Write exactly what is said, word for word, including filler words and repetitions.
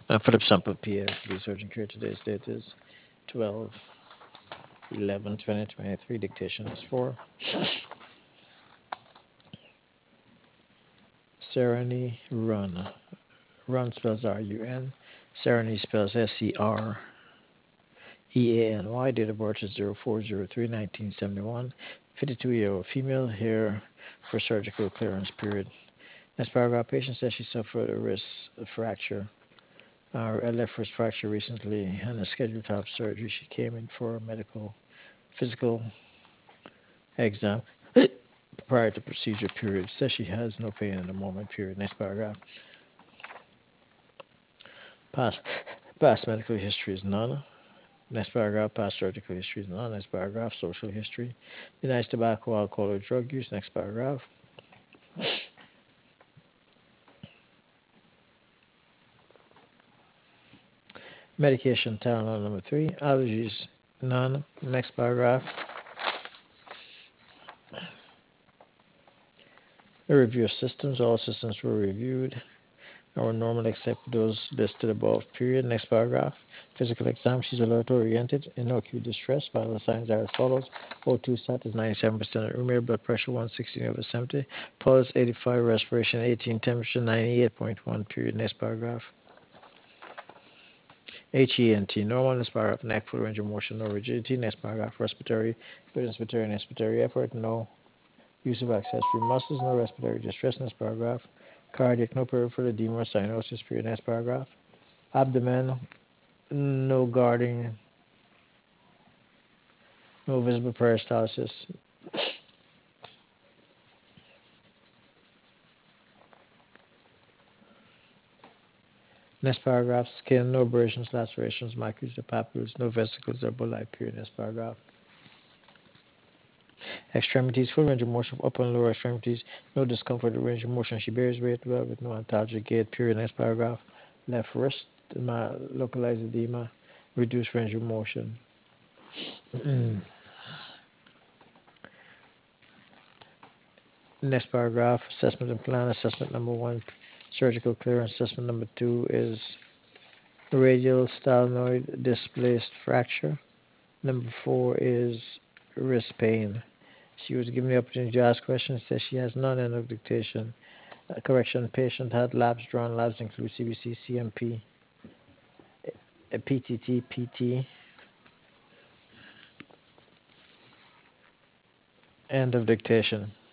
Uh, Philip Sample, P F, the surgeon care. Today's date is twelve eleven twenty twenty-three. Dictation is for Sereny Run. Run spells R U N. Sereny spells S C R E A N Y. Date of birth is zero four zero three nineteen seventy-one. fifty-two year old female, here for surgical clearance period. Next paragraph, patient says she suffered a wrist fracture, uh, a left wrist fracture recently and is scheduled to have surgery. She came in for a medical physical exam prior to procedure period. Says she has no pain in the moment period. Next paragraph. Past, past medical history is none. Next paragraph. Past surgical history is none. Next paragraph. Social history. Denies tobacco, alcohol, or drug use. Next paragraph. Medication, Tylenol number three. Allergies, none. Next paragraph. A review of systems. All systems were reviewed or normally except those listed above. Period. Next paragraph. Physical exam. She's alert oriented. In no acute distress. Vital signs are as follows. O two sat is ninety-seven percent at room air. Blood pressure one sixteen over seventy. Pulse eighty-five. Respiration eighteen. Temperature ninety-eight point one. Period. Next paragraph. H E N T. Normal. Next paragraph. Neck, full range of motion, no rigidity. Next paragraph. Respiratory. Good inspiratory and expiratory effort. No use of accessory muscles. No respiratory distress. Next paragraph. Cardiac. No peripheral edema or cyanosis. Period. Next paragraph. Abdomen. No guarding. No visible peristalsis. Next paragraph. Skin. No abrasions, lacerations, macules, or papules. No vesicles or bulli. Period. Next paragraph. Extremities. Full range of motion of upper and lower extremities. No discomfort or range of motion. She bears weight well with no antalgic gait. Period. Next paragraph. Left wrist. Localized edema. Reduced range of motion. Next paragraph. Assessment and plan. Assessment number one. Surgical clearance. Assessment number two is radial styloid displaced fracture. Number four is wrist pain. She was given the opportunity to ask questions. Says she has none. End of dictation. Uh, correction. Patient had labs drawn. Labs include C B C, C M P, uh, P T T, P T. End of dictation.